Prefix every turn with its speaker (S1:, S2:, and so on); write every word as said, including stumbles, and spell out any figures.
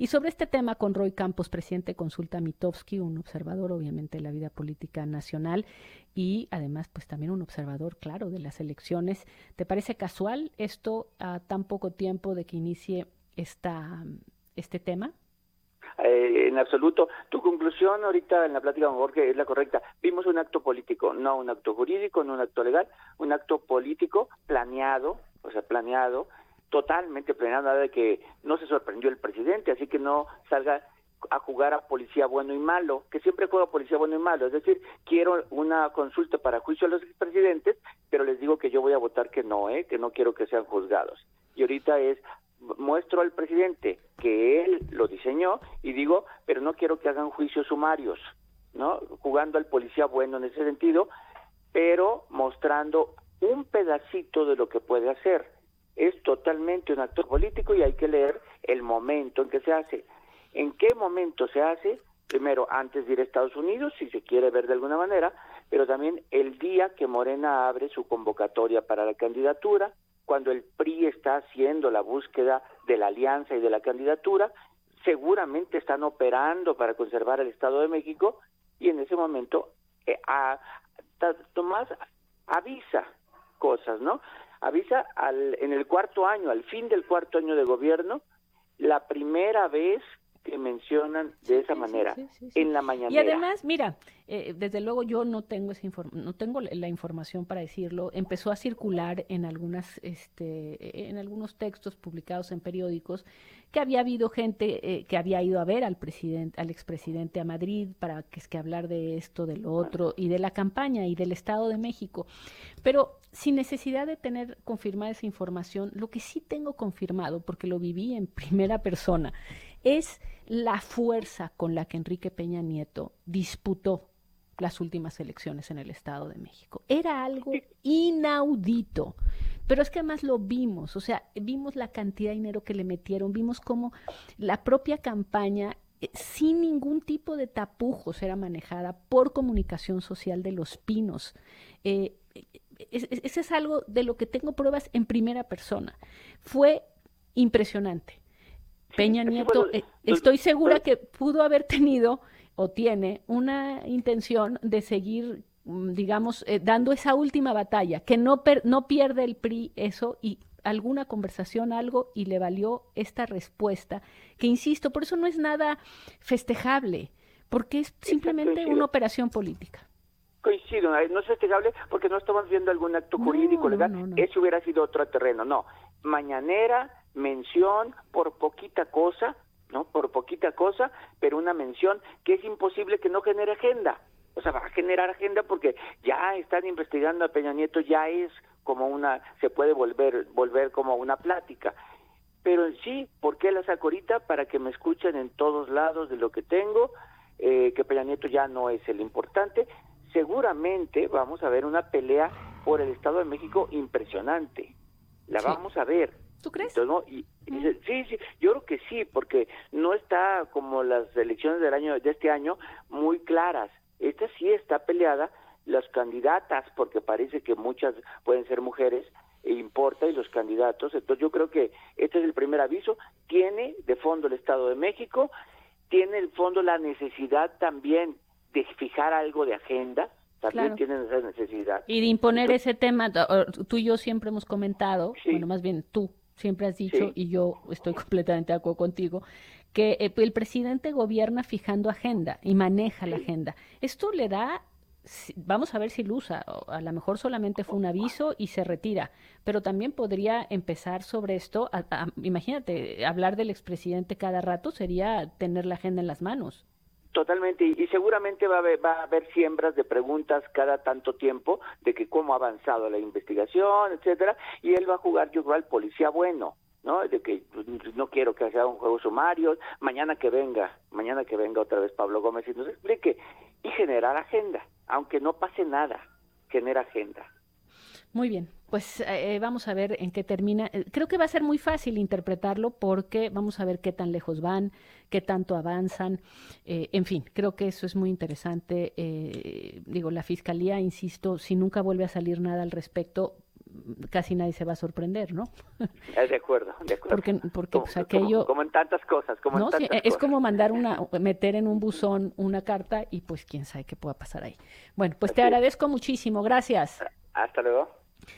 S1: Y sobre este tema con Roy Campos, presidente de Consulta Mitofsky, un observador obviamente de la vida política nacional y además pues también un observador claro de las elecciones. ¿Te parece casual esto a tan poco tiempo de que inicie esta, este tema?
S2: Eh, en absoluto. Tu conclusión ahorita en la plática con Jorge es la correcta. Vimos un acto político, no un acto jurídico, no un acto legal, un acto político planeado, o sea, planeado, totalmente planeado, nada de que no se sorprendió el presidente, así que no salga a jugar a policía bueno y malo, que siempre juega policía bueno y malo, es decir, quiero una consulta para juicio a los expresidentes, pero les digo que yo voy a votar que no, ¿eh? que no quiero que sean juzgados. Y ahorita es, muestro al presidente que él lo diseñó y digo, pero no quiero que hagan juicios sumarios, ¿no? Jugando al policía bueno en ese sentido, pero mostrando un pedacito de lo que puede hacer. Es totalmente un actor político y hay que leer el momento en que se hace. ¿En qué momento se hace? Primero, antes de ir a Estados Unidos, si se quiere ver de alguna manera, pero también el día que Morena abre su convocatoria para la candidatura, cuando el P R I está haciendo la búsqueda de la alianza y de la candidatura, seguramente están operando para conservar el Estado de México y en ese momento eh, a, a, Tomás avisa cosas, ¿no? Avisa al, en el cuarto año, al fin del cuarto año de gobierno, la primera vez que mencionan de esa
S1: sí,
S2: manera
S1: sí, sí, sí, sí.
S2: en la mañanera.
S1: Y además, mira, eh, desde luego yo no tengo esa inform no tengo la información para decirlo. Empezó a circular en algunas, este, en algunos textos publicados en periódicos que había habido gente eh, que había ido a ver al presidente, al expresidente a Madrid para que es que hablar de esto, del otro y de la campaña y del Estado de México. Pero sin necesidad de tener confirmada esa información, lo que sí tengo confirmado, porque lo viví en primera persona, es la fuerza con la que Enrique Peña Nieto disputó las últimas elecciones en el Estado de México. Era algo inaudito, pero es que además lo vimos, o sea, vimos la cantidad de dinero que le metieron, vimos cómo la propia campaña eh, sin ningún tipo de tapujos era manejada por Comunicación Social de Los Pinos. Eh, es, es, ese es algo de lo que tengo pruebas en primera persona. Fue impresionante. Peña Nieto, eh, estoy segura que pudo haber tenido o tiene una intención de seguir, digamos, eh, dando esa última batalla, que no, per, no pierde el P R I eso y alguna conversación, algo, y le valió esta respuesta, que insisto, por eso no es nada festejable, porque es simplemente una operación política.
S2: Coincido, no es festejable porque no estamos viendo algún acto
S1: no,
S2: jurídico legal,
S1: no, no, no.
S2: Eso hubiera sido otro terreno, no, mañanera, mención por poquita cosa, ¿no? Por poquita cosa, pero una mención que es imposible que no genere agenda. O sea, va a generar agenda porque ya están investigando a Peña Nieto, ya es como una, se puede volver, volver como una plática. Pero en sí, ¿por qué la saco ahorita? Para que me escuchen en todos lados de lo que tengo, eh, que Peña Nieto ya no es el importante. Seguramente vamos a ver una pelea por el Estado de México impresionante. La sí. vamos a ver.
S1: ¿Tú crees?
S2: Entonces, ¿no? y, y, mm. Sí, sí, yo creo que sí, porque no está como las elecciones del año de este año muy claras. Esta sí está peleada, las candidatas, porque parece que muchas pueden ser mujeres, e importa, y los candidatos. Entonces yo creo que este es el primer aviso. Tiene de fondo el Estado de México, tiene de fondo la necesidad también de fijar algo de agenda, también claro. tienen esa necesidad.
S1: Y de imponer Entonces, ese tema, tú y yo siempre hemos comentado, sí. bueno, más bien tú siempre has dicho, sí. y yo estoy completamente de acuerdo contigo, que eh, el presidente gobierna fijando agenda y maneja sí. la agenda. Esto le da, vamos a ver si lo usa, a lo mejor solamente fue un aviso y se retira, pero también podría empezar sobre esto, a, a, imagínate, hablar del expresidente cada rato sería tener la agenda en las manos.
S2: Totalmente, y seguramente va a, haber, va a haber siembras de preguntas cada tanto tiempo de que cómo ha avanzado la investigación, etcétera, y él va a jugar, yo creo, al policía bueno, ¿no? De que no quiero que sea un juego sumario, mañana que venga, mañana que venga otra vez Pablo Gómez y nos explique, y generar agenda, aunque no pase nada, genera agenda.
S1: Muy bien, pues eh, vamos a ver en qué termina. Creo que va a ser muy fácil interpretarlo porque vamos a ver qué tan lejos van, qué tanto avanzan. Eh, en fin, creo que eso es muy interesante. Eh, digo, la Fiscalía, insisto, si nunca vuelve a salir nada al respecto, casi nadie se va a sorprender, ¿no?
S2: Eh, De acuerdo, de acuerdo.
S1: Porque, porque
S2: como,
S1: pues aquello...
S2: como, como en tantas cosas, como
S1: No,
S2: en
S1: sí,
S2: tantas
S1: es
S2: cosas.
S1: como mandar una, meter en un buzón una carta y pues quién sabe qué pueda pasar ahí. Bueno, pues te
S2: Así es.
S1: agradezco muchísimo, gracias.
S2: Hasta luego.